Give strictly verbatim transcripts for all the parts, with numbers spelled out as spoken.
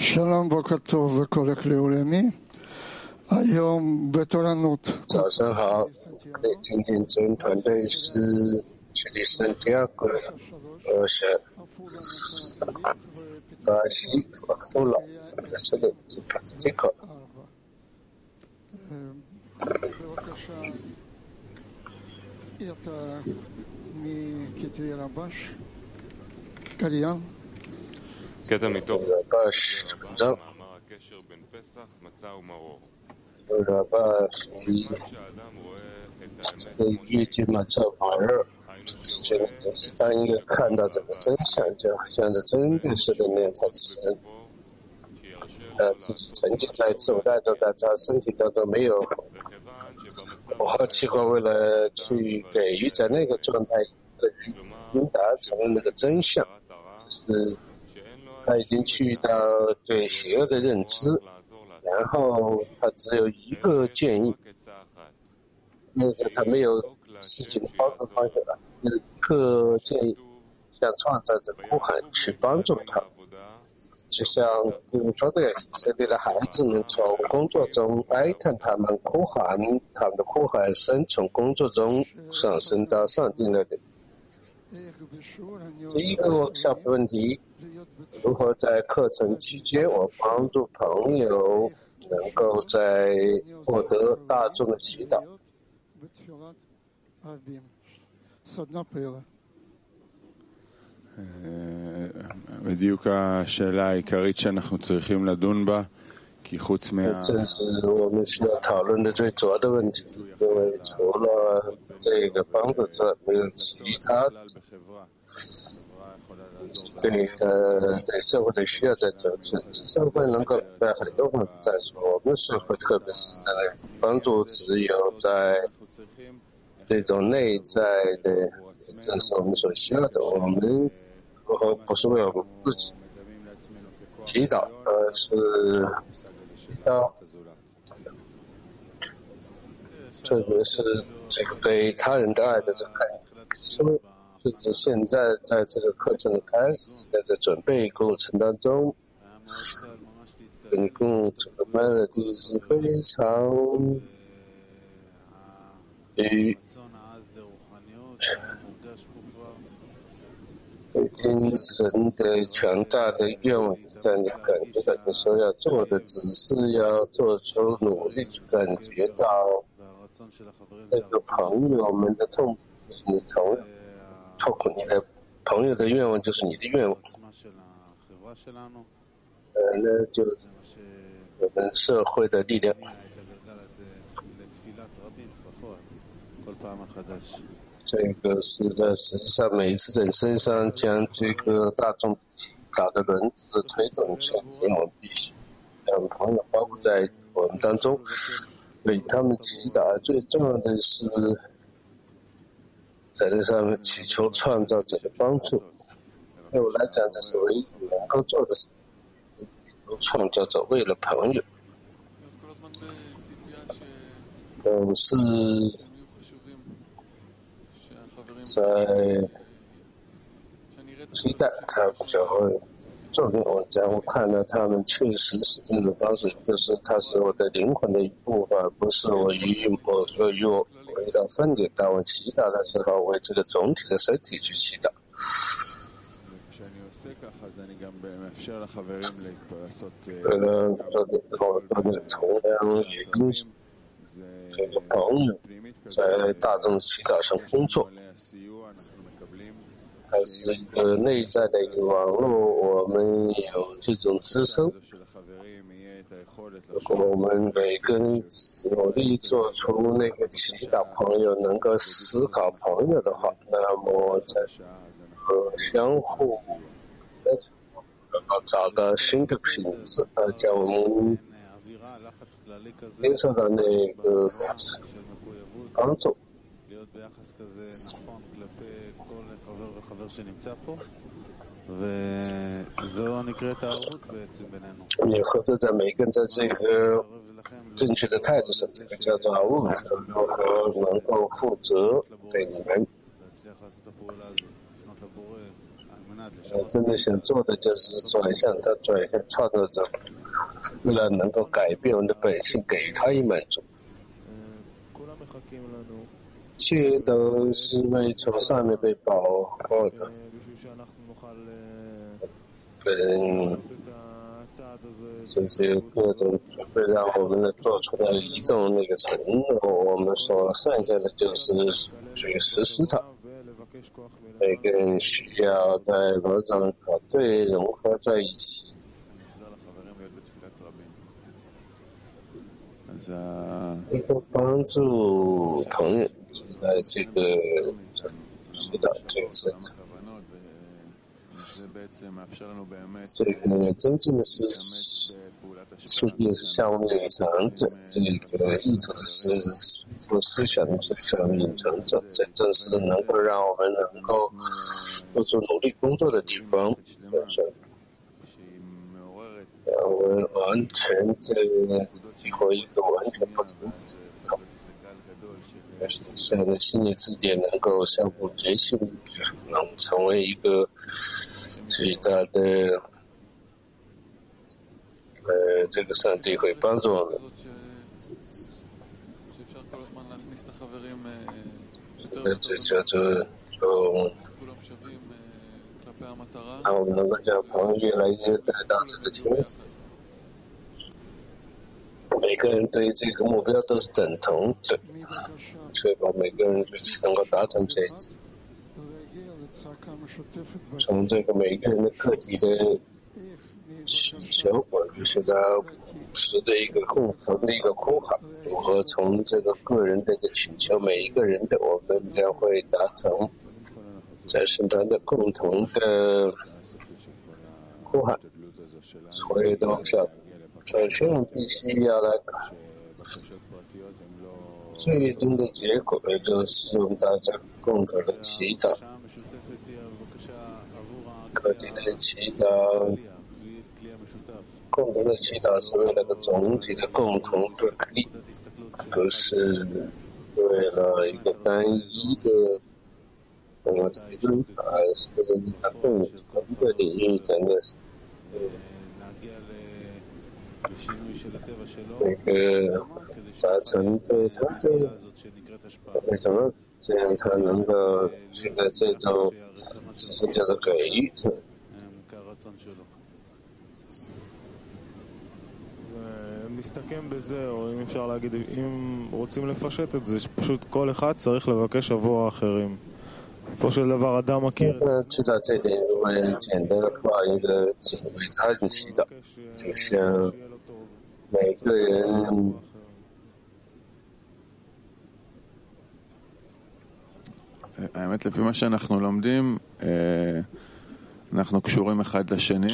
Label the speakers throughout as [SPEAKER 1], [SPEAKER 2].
[SPEAKER 1] שלום, בוקר טוב לכל הכלי עולמי. היום בתורנות.
[SPEAKER 2] 早上好，对，今天整团队是去的圣地亚哥，呃，是巴西和弗朗，这个是帕斯蒂克。
[SPEAKER 1] בבקשה, אתה מקטעי רבש, קריין.
[SPEAKER 3] קטע מתוך
[SPEAKER 2] רבש, זהו.
[SPEAKER 3] מאמר הקשר בין פסח, מצה ומרור.
[SPEAKER 2] רבש, 预计马上马热，这个是当一个看到这个真相，就好像是真的是的那样才是。呃，自己沉浸在自我带动在他身体当中没有我和器官，为了去给予在那个状态已经达成了那个真相，就是他已经去到对邪恶的认知，然后他只有一个建议，因为他没有事情的帮助方向了，一个建议向创造者呼喊去帮助他。 就像你说的，以色列的孩子们从工作中哀叹他们哭喊，他们的哭喊声从工作中上升到上帝那里。第一个下的问题，如何在课程期间我帮助朋友能够在获得大众的祈祷？
[SPEAKER 4] בדיוק השאלה העיקרית שאנחנו צריכים לדון בה, כי חוץ מה...
[SPEAKER 2] 这是我们需要讨论的最主要的问题，因为除了这个帮助之外，没有其他对呃对社会的需要在这是社会能够在很多方面，但是我们社会特别是在帮助只有在这种内在的，这是我们所需要的。我们 和不是为我们自己祈祷，而是要，特别是这个对他人的爱的这个感觉。甚至现在在这个课程的开始，在这准备过程当中，总共这个 melody 是非常与 精神的强大的愿望，在你感觉到你说要做的，只是要做出努力，去感觉到那个朋友们的痛苦，就是你从痛苦，你的朋友的愿望就是你的愿望。呃，那就我们社会的力量。 这个是在实际上每一次在身上将这个大众打的轮子推动前进，我们必须让朋友包括在我们当中，为他们祈祷。最重要的是在这上面祈求创造者的帮助。对我来讲，这是唯一能够做的事。创造者为了朋友，我是 在期待他们就会做给我讲，我看到他们确实是这种方式，就是它是我的灵魂的一部分，而不是我与我说与我回到分离。当我祈祷的时候，为这个总体的身体去祈祷。呃，这个这个这个同样也跟这个朋友在大众祈祷上工作。 它是一个内在的一个网络，我们有这种滋生。如果我们每个人努力做出那个祈祷朋友能够思考朋友的话，那么在和相互能够找到新的品质，而将我们接受到那个帮助。 也合作在每个人在这个正确的态度上，这个叫做务实，如何能够负责对你们。 呃，真的想做的就是转向他，转向创造者，为了能够改变我们的本性，给予他以满足。一切都是为从上面被保护的，跟这些各种准备，让我们能做出来移动那个承诺。我们所剩下的就是去实施它。每个人需要在某种团队融合在一起。一个帮助朋友在这个指导这个生产，这个真正的是促进项目隐藏着这个意图的是做思想的这个隐藏着，这正是能够让我们能够做出努力工作的地方。我们完全这个和一个完全不同的这样的心理世界能够相互觉醒，能成为一个最大的呃，这个上帝会帮助我们。呃，这叫做就让我们能够将朋友越来越带到这个圈子。每个人对这个目标都是等同的，确保每个人就是能够达成这一点。从这个每个人的个体的祈求，我们是到持着一个共同的一个呼喊，如何从这个个人的一个请求，每一个人的，我们将会达成在圣诞的共同的呼喊，所有都是首先我们必须要来看最终的结果，也就是我们大家共同的祈祷，个体的祈祷，共同的祈祷是为了个总体的共同的利益，不是为了一个单一的我们最终而是为了一个共同的领域，真的是那个达成对他的为什么这样才能够现在这种只是叫做给予的。
[SPEAKER 5] מסתכם בזה, או אם אפשר להגיד, אם רוצים לפשט את זה, שפשוט כל אחד צריך לבקש עבור האחרים. בסופו של דבר אדם מכיר.
[SPEAKER 2] 知道这点，我们简单的画一个为他人祈祷，就像每个人。
[SPEAKER 4] האמת, לפי מה שאנחנו לומדים, אנחנו קשורים אחד לשני,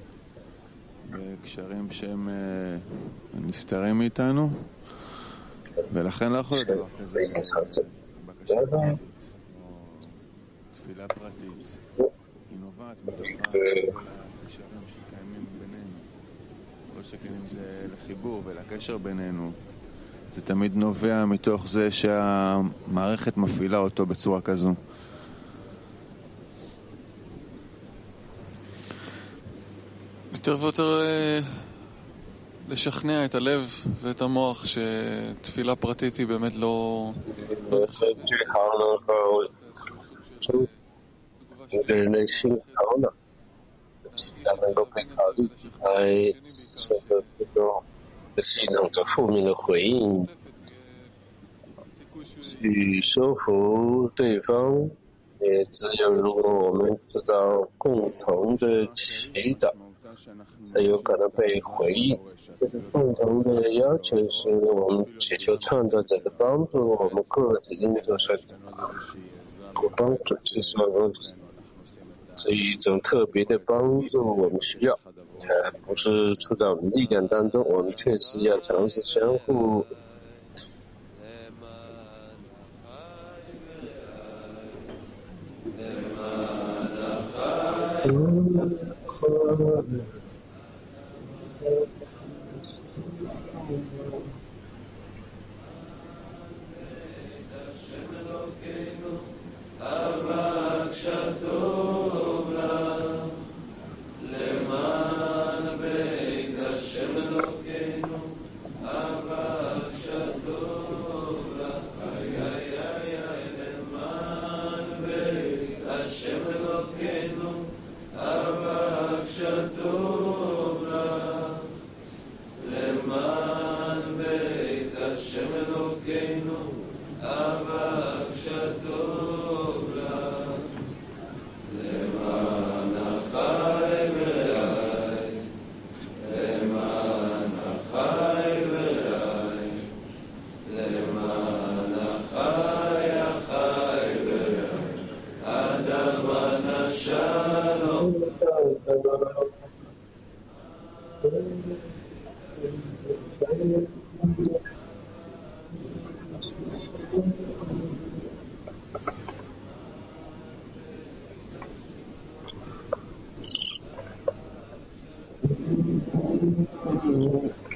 [SPEAKER 4] בקשרים שהם נסתרים מאיתנו, ולכן לא יכול להיות דבר כזה. בקשה פרטית, או תפילה פרטית, היא נובעת מתוכה כל הקשרים שקיימים בינינו. כל שכן אם זה לחיבור ולקשר בינינו, זה תמיד נובע מתוך זה שהמערכת מפעילה אותו בצורה כזו.
[SPEAKER 6] יותר ויותר לשכנע את הלב ואת המוח שתפילה פרטית היא באמת לא...
[SPEAKER 2] 系统着负面的回应，去说服对方，也只有如果我们知道共同的祈祷，才有可能被回应。这个共同的要求是我们祈求创造者的帮助，我们个体应做出帮助，是说是一种特别的帮助，我们需要。呃，不是处在我们力量当中，我们确实要尝试相互
[SPEAKER 7] Abba Kshato
[SPEAKER 2] 嗯